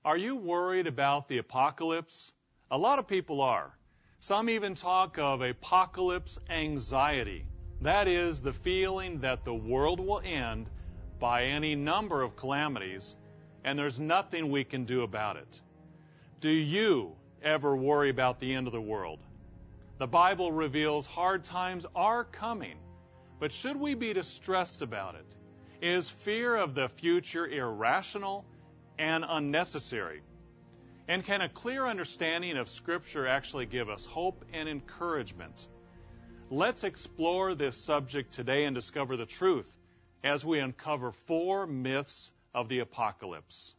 Are you worried about the apocalypse? A lot of people are. Some even talk of apocalypse anxiety. That is the feeling that the world will end by any number of calamities, and there's nothing we can do about it. Do you ever worry about the end of the world? The Bible reveals hard times are coming, but should we be distressed about it? Is fear of the future irrational and unnecessary? And can a clear understanding of Scripture actually give us hope and encouragement? Let's explore this subject today and discover the truth as we uncover 4 myths of the apocalypse.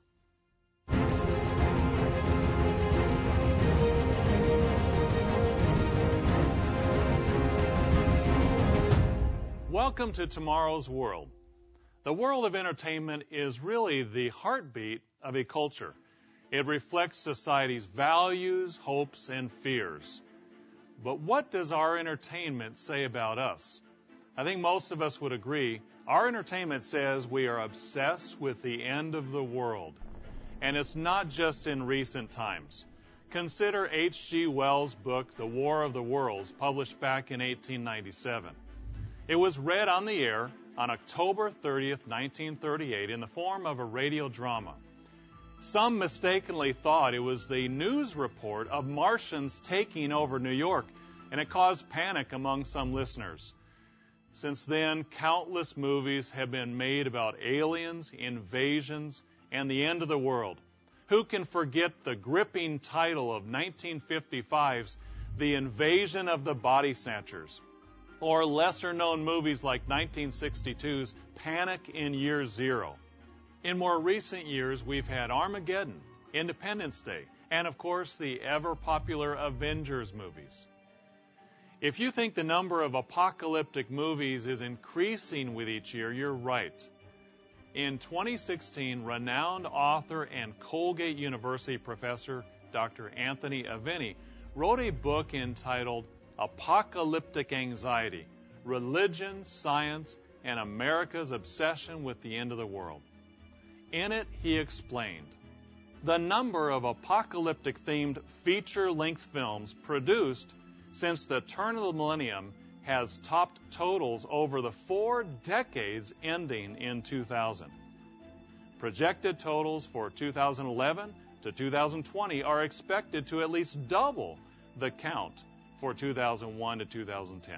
Welcome to Tomorrow's World. The world of entertainment is really the heartbeat of a culture. It reflects society's values, hopes, and fears. But what does our entertainment say about us? I think most of us would agree. Our entertainment says we are obsessed with the end of the world. And it's not just in recent times. Consider H.G. Wells' book, The War of the Worlds, published back in 1897. It was read on the air on October 30th, 1938, in the form of a radio drama. Some mistakenly thought it was the news report of Martians taking over New York, and it caused panic among some listeners. Since then, countless movies have been made about aliens, invasions, and the end of the world. Who can forget the gripping title of 1955's The Invasion of the Body Snatchers? Or lesser-known movies like 1962's Panic in Year Zero. In more recent years, we've had Armageddon, Independence Day, and of course the ever-popular Avengers movies. If you think the number of apocalyptic movies is increasing with each year, you're right. In 2016, renowned author and Colgate University professor Dr. Anthony Aveni wrote a book entitled Apocalyptic Anxiety, Religion, Science, and America's Obsession with the End of the World. In it, he explained, the number of apocalyptic-themed feature-length films produced since the turn of the millennium has topped totals over the 4 decades ending in 2000. Projected totals for 2011 to 2020 are expected to at least double the count for 2001 to 2010.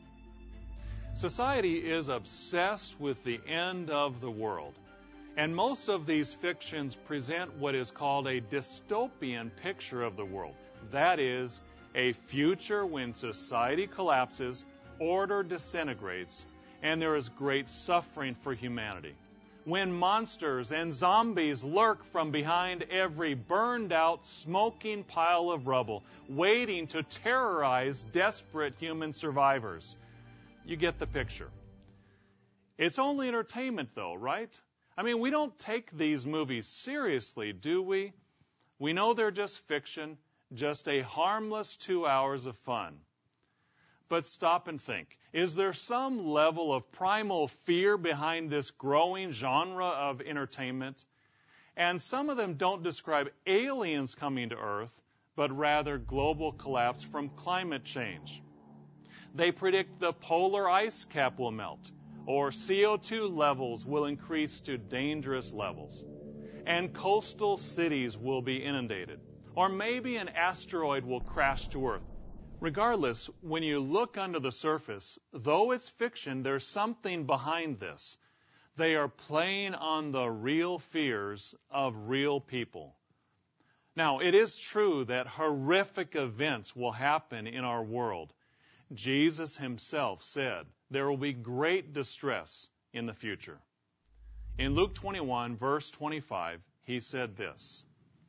Society is obsessed with the end of the world, and most of these fictions present what is called a dystopian picture of the world. That is, a future when society collapses, order disintegrates, and there is great suffering for humanity. When monsters and zombies lurk from behind every burned-out, smoking pile of rubble, waiting to terrorize desperate human survivors. You get the picture. It's only entertainment, though, right? I mean, we don't take these movies seriously, do we? We know they're just fiction, just a harmless 2 hours of fun. But stop and think. Is there some level of primal fear behind this growing genre of entertainment? And some of them don't describe aliens coming to Earth, but rather global collapse from climate change. They predict the polar ice cap will melt, or CO2 levels will increase to dangerous levels, and coastal cities will be inundated, or maybe an asteroid will crash to Earth. Regardless, when you look under the surface, though it's fiction, there's something behind this. They are playing on the real fears of real people. Now, it is true that horrific events will happen in our world. Jesus himself said there will be great distress in the future. In Luke 21, verse 25, he said this,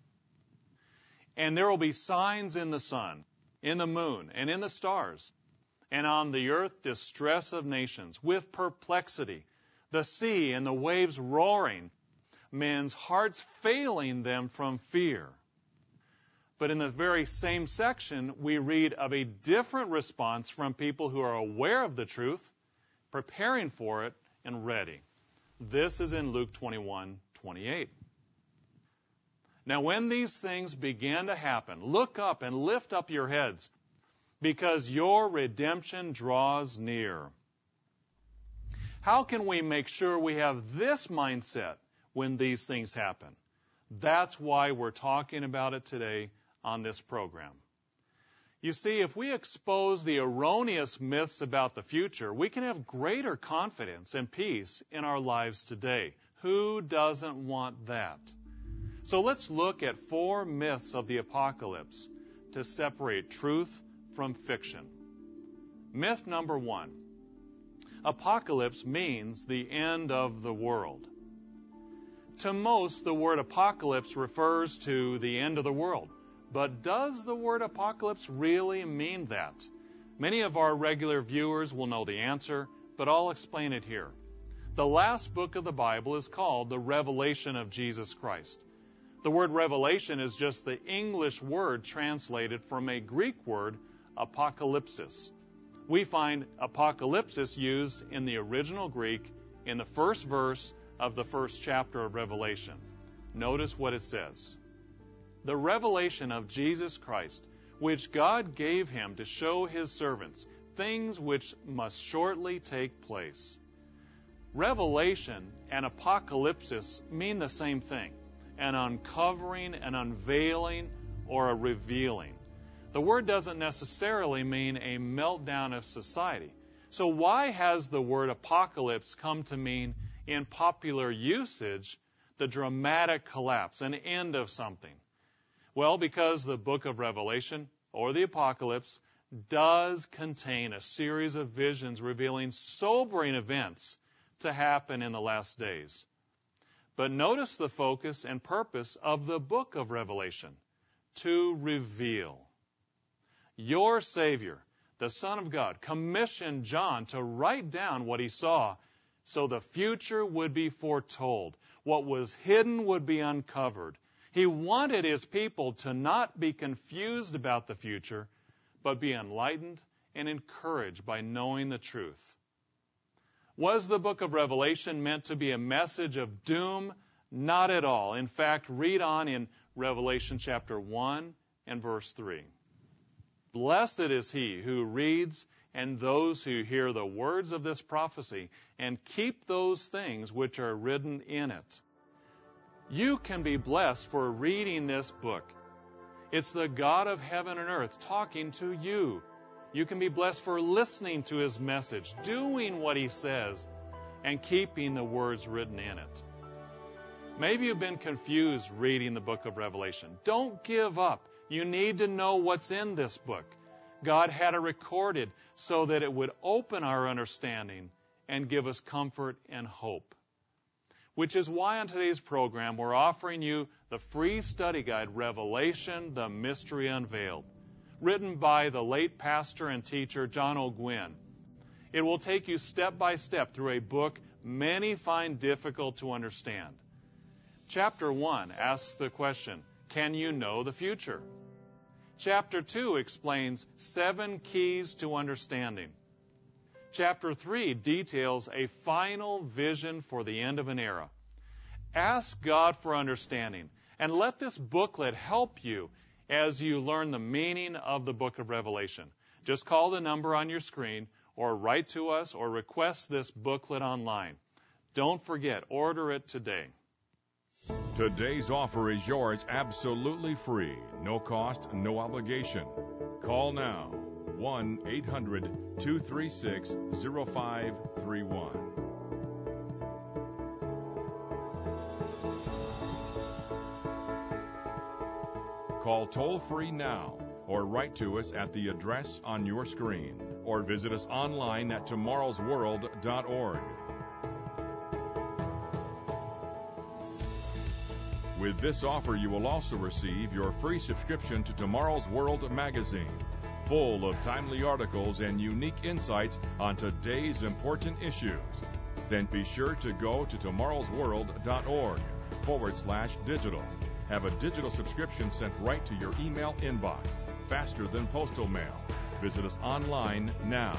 "And there will be signs in the sun, in the moon, and in the stars, and on the earth distress of nations, with perplexity, the sea and the waves roaring, men's hearts failing them from fear." But in the very same section, we read of a different response from people who are aware of the truth, preparing for it, and ready. This is in Luke 21:28. Now, when these things begin to happen, look up and lift up your heads, because your redemption draws near. How can we make sure we have this mindset when these things happen? That's why we're talking about it today on this program. You see, if we expose the erroneous myths about the future, we can have greater confidence and peace in our lives today. Who doesn't want that? So let's look at 4 myths of the apocalypse to separate truth from fiction. Myth number 1. Apocalypse means the end of the world. To most, the word apocalypse refers to the end of the world. But does the word apocalypse really mean that? Many of our regular viewers will know the answer, but I'll explain it here. The last book of the Bible is called the Revelation of Jesus Christ. The word revelation is just the English word translated from a Greek word, apocalypsis. We find apocalypsis used in the original Greek in the first verse of the first chapter of Revelation. Notice what it says. The revelation of Jesus Christ, which God gave him to show his servants things which must shortly take place. Revelation and apocalypsis mean the same thing, an uncovering, an unveiling, or a revealing. The word doesn't necessarily mean a meltdown of society. So why has the word apocalypse come to mean, in popular usage, the dramatic collapse, an end of something? Well, because the book of Revelation, or the apocalypse, does contain a series of visions revealing sobering events to happen in the last days. But notice the focus and purpose of the book of Revelation, to reveal. Your Savior, the Son of God, commissioned John to write down what he saw so the future would be foretold. What was hidden would be uncovered. He wanted his people to not be confused about the future, but be enlightened and encouraged by knowing the truth. Was the book of Revelation meant to be a message of doom? Not at all. In fact, read on in Revelation chapter 1 and verse 3. Blessed is he who reads and those who hear the words of this prophecy and keep those things which are written in it. You can be blessed for reading this book. It's the God of heaven and earth talking to you. You can be blessed for listening to his message, doing what he says, and keeping the words written in it. Maybe you've been confused reading the book of Revelation. Don't give up. You need to know what's in this book. God had it recorded so that it would open our understanding and give us comfort and hope. Which is why on today's program we're offering you the free study guide, Revelation, the Mystery Unveiled, written by the late pastor and teacher John O'Gwyn. It will take you step by step through a book many find difficult to understand. Chapter 1 asks the question, can you know the future? Chapter 2 explains 7 keys to understanding. Chapter 3 details a final vision for the end of an era. Ask God for understanding, and let this booklet help you as you learn the meaning of the book of Revelation. Just call the number on your screen, or write to us, or request this booklet online. Don't forget, order it today. Today's offer is yours absolutely free. No cost, no obligation. Call now. 1-800-236-0531. Call toll-free now or write to us at the address on your screen or visit us online at tomorrowsworld.org. With this offer, you will also receive your free subscription to Tomorrow's World magazine, full of timely articles and unique insights on today's important issues. Then be sure to go to tomorrowsworld.org/digital. Have a digital subscription sent right to your email inbox, faster than postal mail. Visit us online now.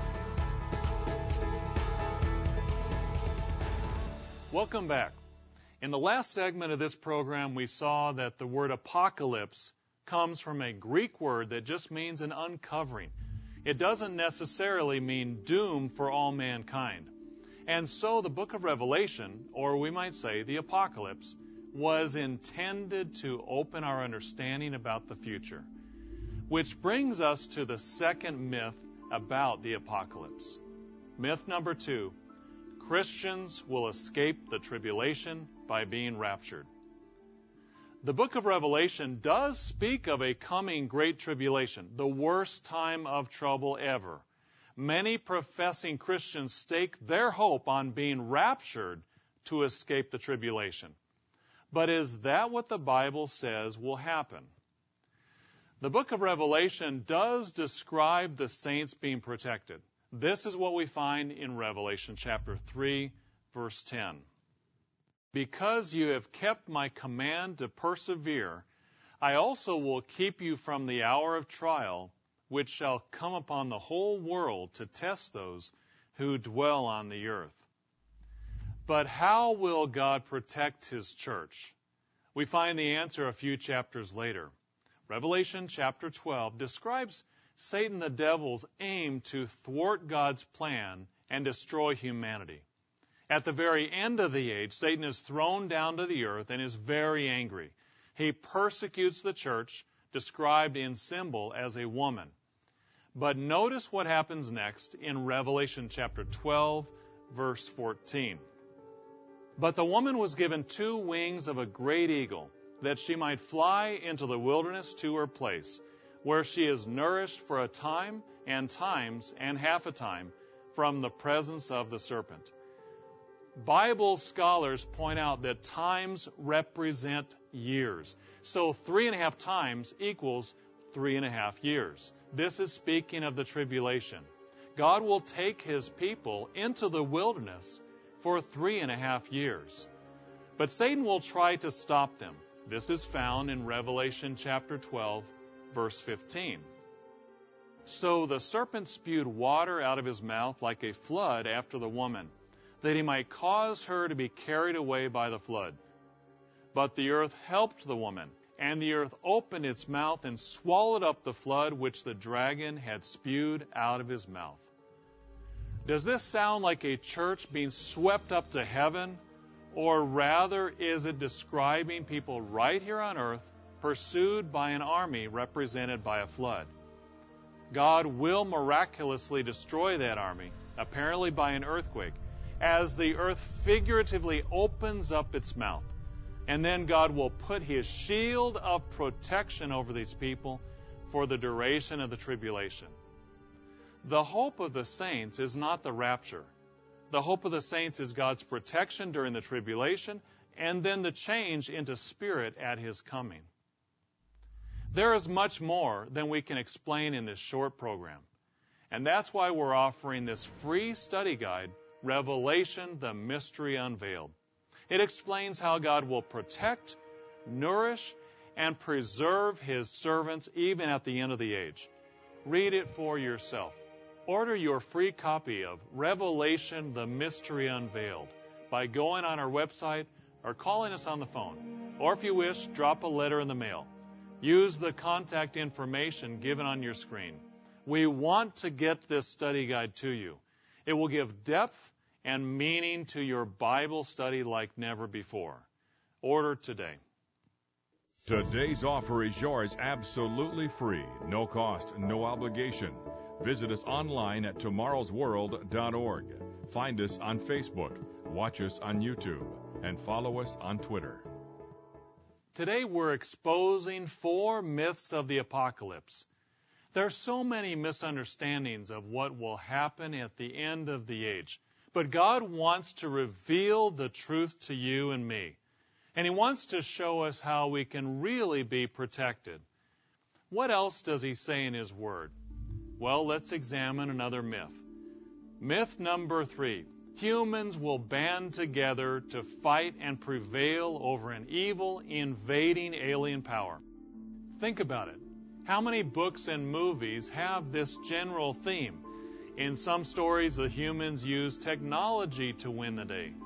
Welcome back. In the last segment of this program, we saw that the word apocalypse comes from a Greek word that just means an uncovering. It doesn't necessarily mean doom for all mankind. And so the book of Revelation, or we might say the apocalypse, was intended to open our understanding about the future. Which brings us to the second myth about the apocalypse. Myth number 2, Christians will escape the tribulation by being raptured. The book of Revelation does speak of a coming great tribulation, the worst time of trouble ever. Many professing Christians stake their hope on being raptured to escape the tribulation. But is that what the Bible says will happen? The book of Revelation does describe the saints being protected. This is what we find in Revelation chapter 3, verse 10. Because you have kept my command to persevere, I also will keep you from the hour of trial, which shall come upon the whole world to test those who dwell on the earth. But how will God protect His church? We find the answer a few chapters later. Revelation chapter 12 describes Satan the devil's aim to thwart God's plan and destroy humanity. At the very end of the age, Satan is thrown down to the earth and is very angry. He persecutes the church, described in symbol as a woman. But notice what happens next in Revelation chapter 12, verse 14. But the woman was given 2 wings of a great eagle, that she might fly into the wilderness to her place, where she is nourished for a time and times and half a time from the presence of the serpent. Bible scholars point out that times represent years. So 3.5 times equals 3.5 years. This is speaking of the tribulation. God will take His people into the wilderness for 3.5 years. But Satan will try to stop them. This is found in Revelation chapter 12, verse 15. So the serpent spewed water out of his mouth like a flood after the woman, that he might cause her to be carried away by the flood. But the earth helped the woman, and the earth opened its mouth and swallowed up the flood which the dragon had spewed out of his mouth. Does this sound like a church being swept up to heaven, or rather is it describing people right here on earth pursued by an army represented by a flood? God will miraculously destroy that army, apparently by an earthquake, as the earth figuratively opens up its mouth. And then God will put His shield of protection over these people for the duration of the tribulation. The hope of the saints is not the rapture. The hope of the saints is God's protection during the tribulation and then the change into spirit at His coming. There is much more than we can explain in this short program. And that's why we're offering this free study guide, Revelation, the Mystery Unveiled. It explains how God will protect, nourish, and preserve His servants even at the end of the age. Read it for yourself. Order your free copy of Revelation, the Mystery Unveiled by going on our website or calling us on the phone. Or if you wish, drop a letter in the mail. Use the contact information given on your screen. We want to get this study guide to you. It will give depth and meaning to your Bible study like never before. Order today. Today's offer is yours absolutely free, no cost, no obligation. Visit us online at tomorrowsworld.org. Find us on Facebook, watch us on YouTube, and follow us on Twitter. Today we're exposing 4 myths of the apocalypse. There are so many misunderstandings of what will happen at the end of the age. But God wants to reveal the truth to you and me. And He wants to show us how we can really be protected. What else does He say in His Word? Well, let's examine another myth. Myth number 3. Humans will band together to fight and prevail over an evil, invading alien power. Think about it. How many books and movies have this general theme? In some stories, the humans use technology to win the day.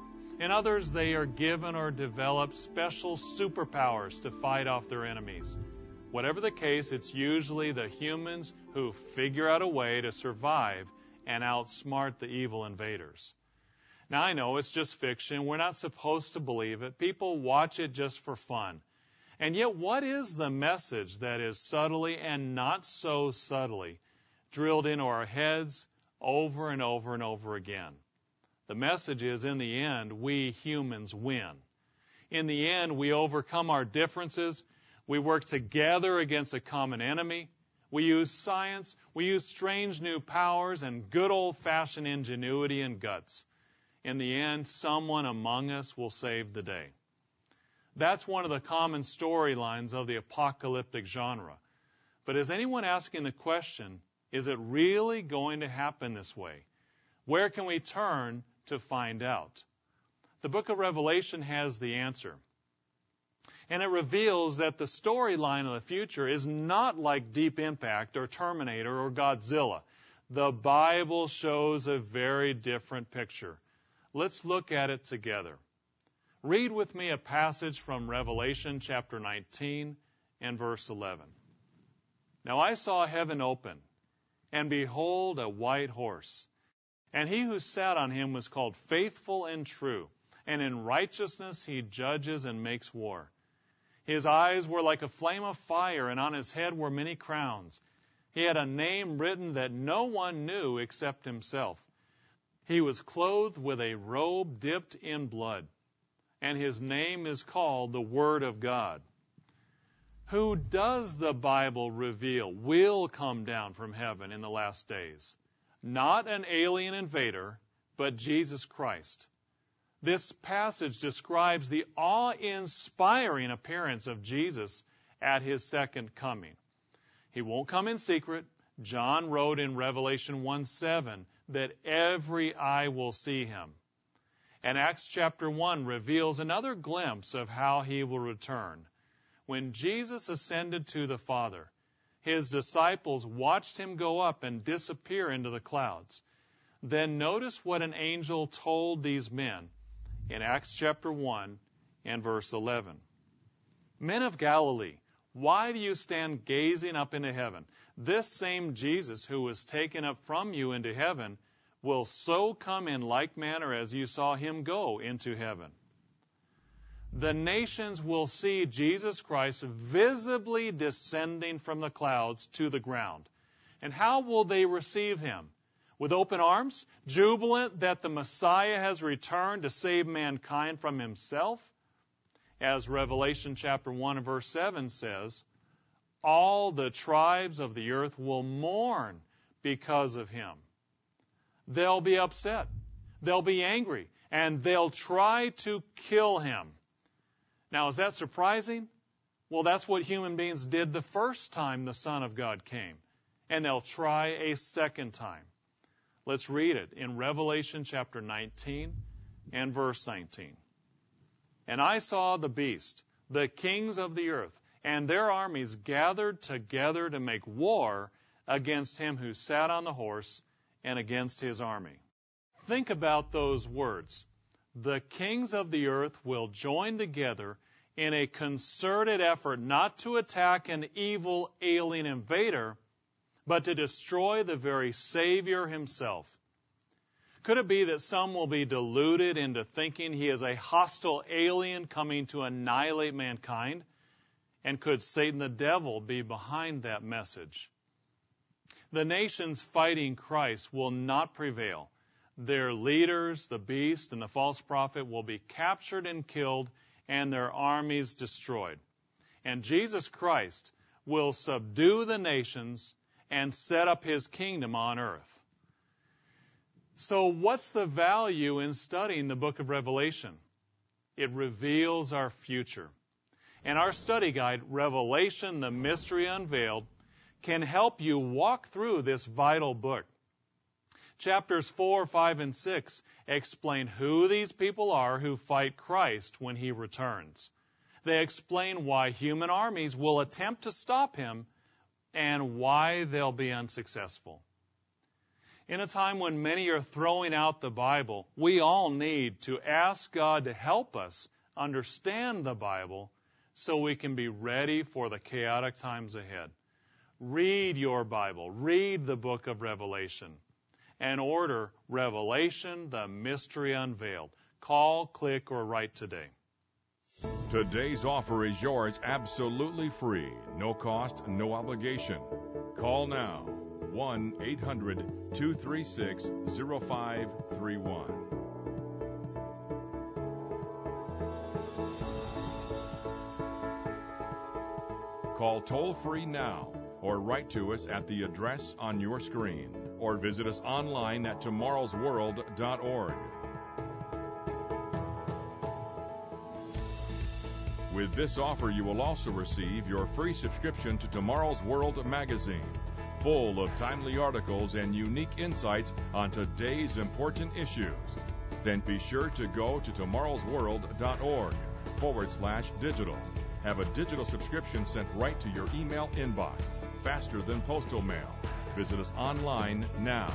In others, they are given or develop special superpowers to fight off their enemies. Whatever the case, it's usually the humans who figure out a way to survive and outsmart the evil invaders. Now, I know it's just fiction. We're not supposed to believe it. People watch it just for fun. And yet, what is the message that is subtly and not so subtly drilled into our heads over and over and over again? The message is, in the end, we humans win. In the end, we overcome our differences. We work together against a common enemy. We use science. We use strange new powers and good old-fashioned ingenuity and guts. In the end, someone among us will save the day. That's one of the common storylines of the apocalyptic genre. But is anyone asking the question, is it really going to happen this way? Where can we turn to find out? The book of Revelation has the answer. And it reveals that the storyline of the future is not like Deep Impact or Terminator or Godzilla. The Bible shows a very different picture. Let's look at it together. Read with me a passage from Revelation chapter 19 and verse 11. Now I saw heaven open, and behold, a white horse. And he who sat on him was called Faithful and True, and in righteousness he judges and makes war. His eyes were like a flame of fire, and on his head were many crowns. He had a name written that no one knew except himself. He was clothed with a robe dipped in blood, and his name is called the Word of God. Who does the Bible reveal will come down from heaven in the last days? Not an alien invader, but Jesus Christ. This passage describes the awe-inspiring appearance of Jesus at his second coming. He won't come in secret. John wrote in Revelation 1:7 that every eye will see him. And Acts chapter 1 reveals another glimpse of how he will return. When Jesus ascended to the Father, his disciples watched him go up and disappear into the clouds. Then notice what an angel told these men in Acts chapter 1 and verse 11. Men of Galilee, why do you stand gazing up into heaven? This same Jesus who was taken up from you into heaven will so come in like manner as you saw him go into heaven. The nations will see Jesus Christ visibly descending from the clouds to the ground. And how will they receive him? With open arms, jubilant that the Messiah has returned to save mankind from himself? As Revelation chapter 1 and verse 7 says, all the tribes of the earth will mourn because of him. They'll be upset. They'll be angry. And they'll try to kill him. Now, is that surprising? Well, that's what human beings did the first time the Son of God came. And they'll try a second time. Let's read it in Revelation chapter 19 and verse 19. And I saw the beast, the kings of the earth, and their armies gathered together to make war against him who sat on the horse and against his army. Think about those words. The kings of the earth will join together in a concerted effort not to attack an evil alien invader, but to destroy the very Savior himself. Could it be that some will be deluded into thinking he is a hostile alien coming to annihilate mankind? And could Satan the devil be behind that message? The nations fighting Christ will not prevail. Their leaders, the beast and the false prophet, will be captured and killed and their armies destroyed. And Jesus Christ will subdue the nations and set up his kingdom on earth. So what's the value in studying the book of Revelation? It reveals our future. And our study guide, Revelation, the Mystery Unveiled, can help you walk through this vital book. Chapters 4, 5, and 6 explain who these people are who fight Christ when he returns. They explain why human armies will attempt to stop him and why they'll be unsuccessful. In a time when many are throwing out the Bible, we all need to ask God to help us understand the Bible so we can be ready for the chaotic times ahead. Read your Bible. Read the book of Revelation. And order Revelation, the Mystery Unveiled. Call, click, or write today. Today's offer is yours absolutely free. No cost, no obligation. Call now. 1-800-236-0531. Call toll-free now or write to us at the address on your screen or visit us online at tomorrowsworld.org. With this offer, you will also receive your free subscription to Tomorrow's World magazine, full of timely articles and unique insights on today's important issues. Then be sure to go to tomorrowsworld.org/digital. Have a digital subscription sent right to your email inbox, faster than postal mail. Visit us online now.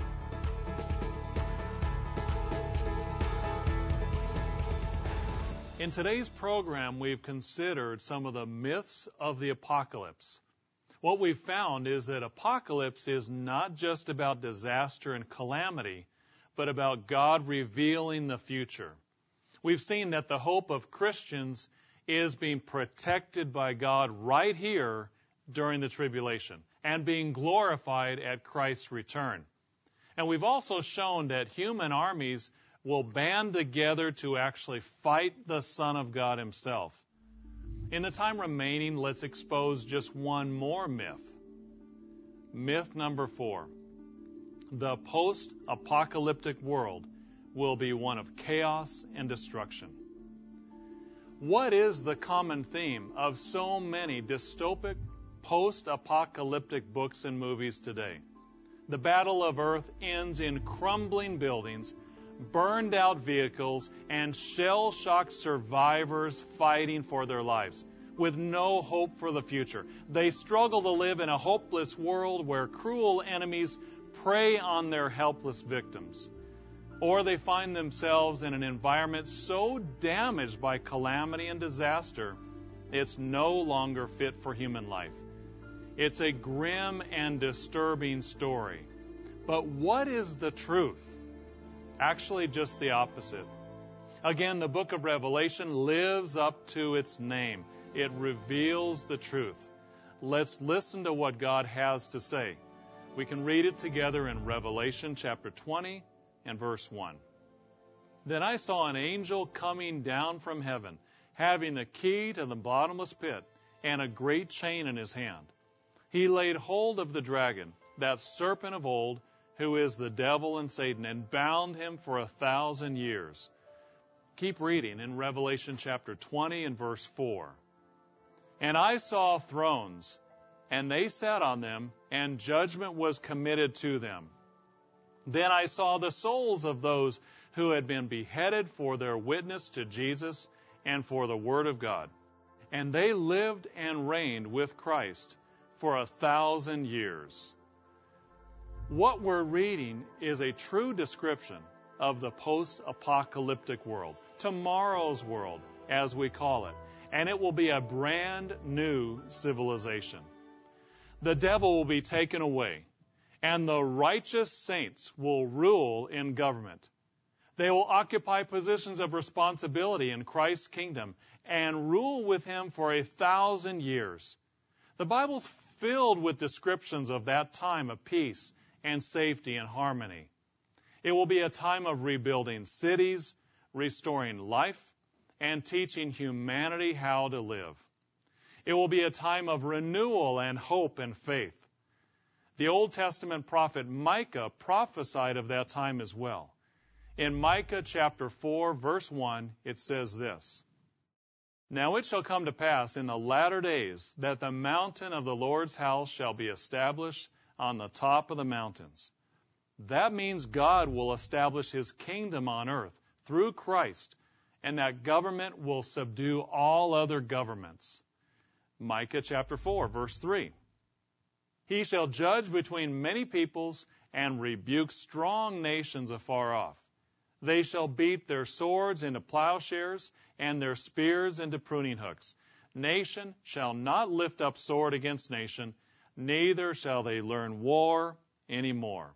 In today's program, we've considered some of the myths of the apocalypse. What we've found is that apocalypse is not just about disaster and calamity, but about God revealing the future. We've seen that the hope of Christians is being protected by God right here during the tribulation and being glorified at Christ's return. And we've also shown that human armies will band together to actually fight the Son of God himself. In the time remaining, let's expose just one more myth. Myth number 4. The post-apocalyptic world will be one of chaos and destruction. What is the common theme of so many dystopic, post-apocalyptic books and movies today? The battle of earth ends in crumbling buildings, burned out vehicles, and shell-shocked survivors fighting for their lives, with no hope for the future. They struggle to live in a hopeless world where cruel enemies prey on their helpless victims. Or they find themselves in an environment so damaged by calamity and disaster, it's no longer fit for human life. It's a grim and disturbing story. But what is the truth? Actually, just the opposite. Again, the book of Revelation lives up to its name. It reveals the truth. Let's listen to what God has to say. We can read it together in Revelation chapter 20 and verse 1. Then I saw an angel coming down from heaven, having the key to the bottomless pit and a great chain in his hand. He laid hold of the dragon, that serpent of old, who is the devil and Satan, and bound him for 1,000 years. Keep reading in Revelation chapter 20 and verse 4. And I saw thrones, and they sat on them, and judgment was committed to them. Then I saw the souls of those who had been beheaded for their witness to Jesus and for the word of God. And they lived and reigned with Christ for 1,000 years. What we're reading is a true description of the post-apocalyptic world, tomorrow's world, as we call it, and it will be a brand new civilization. The devil will be taken away, and the righteous saints will rule in government. They will occupy positions of responsibility in Christ's kingdom and rule with him for 1,000 years. The Bible's filled with descriptions of that time of peace and safety and harmony. It will be a time of rebuilding cities, restoring life, and teaching humanity how to live. It will be a time of renewal and hope and faith. The Old Testament prophet Micah prophesied of that time as well. In Micah chapter 4, verse 1, it says this: Now it shall come to pass in the latter days that the mountain of the Lord's house shall be established on the top of the mountains. That means God will establish his kingdom on earth through Christ, and that government will subdue all other governments. Micah chapter 4, verse 3. He shall judge between many peoples and rebuke strong nations afar off. They shall beat their swords into plowshares and their spears into pruning hooks. Nation shall not lift up sword against nation, neither shall they learn war any more.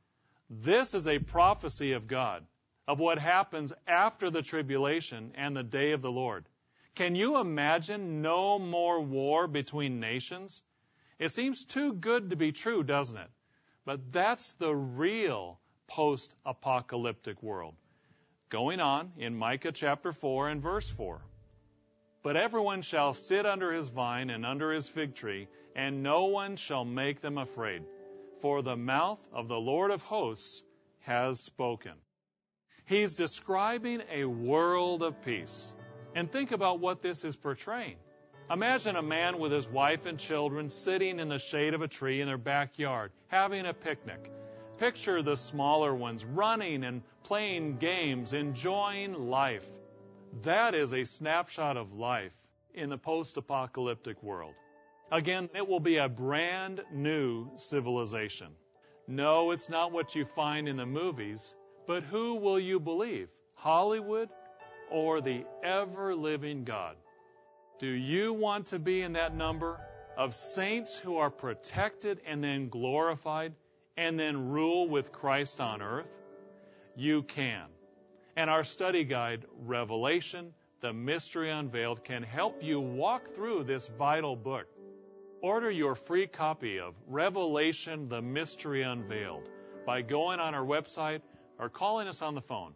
This is a prophecy of God, of what happens after the tribulation and the day of the Lord. Can you imagine no more war between nations? It seems too good to be true, doesn't it? But that's the real post-apocalyptic world. Going on in Micah chapter 4 and verse 4. But everyone shall sit under his vine and under his fig tree, and no one shall make them afraid. For the mouth of the Lord of hosts has spoken. He's describing a world of peace. And think about what this is portraying. Imagine a man with his wife and children sitting in the shade of a tree in their backyard, having a picnic. Picture the smaller ones running and playing games, enjoying life. That is a snapshot of life in the post-apocalyptic world. Again, it will be a brand new civilization. No, it's not what you find in the movies, but who will you believe? Hollywood or the ever-living God? Do you want to be in that number of saints who are protected and then glorified and then rule with Christ on earth? You can. And our study guide, Revelation, The Mystery Unveiled, can help you walk through this vital book. Order your free copy of Revelation, The Mystery Unveiled by going on our website or calling us on the phone.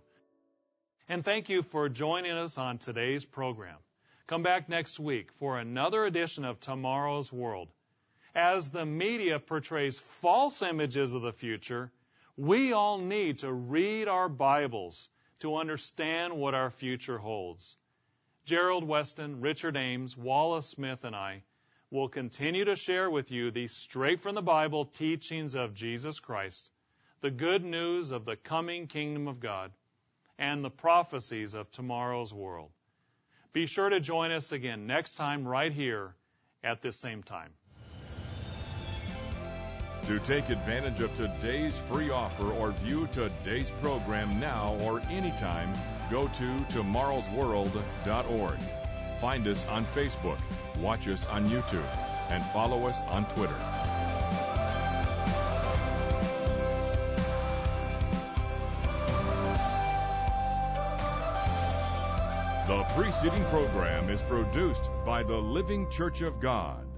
And thank you for joining us on today's program. Come back next week for another edition of Tomorrow's World. As the media portrays false images of the future, we all need to read our Bibles to understand what our future holds. Gerald Weston, Richard Ames, Wallace Smith, and I will continue to share with you these straight-from-the-Bible teachings of Jesus Christ, the good news of the coming kingdom of God, and the prophecies of tomorrow's world. Be sure to join us again next time right here at this same time. To take advantage of today's free offer or view today's program now or anytime, go to tomorrowsworld.org. Find us on Facebook, watch us on YouTube, and follow us on Twitter. The preceding program is produced by the Living Church of God.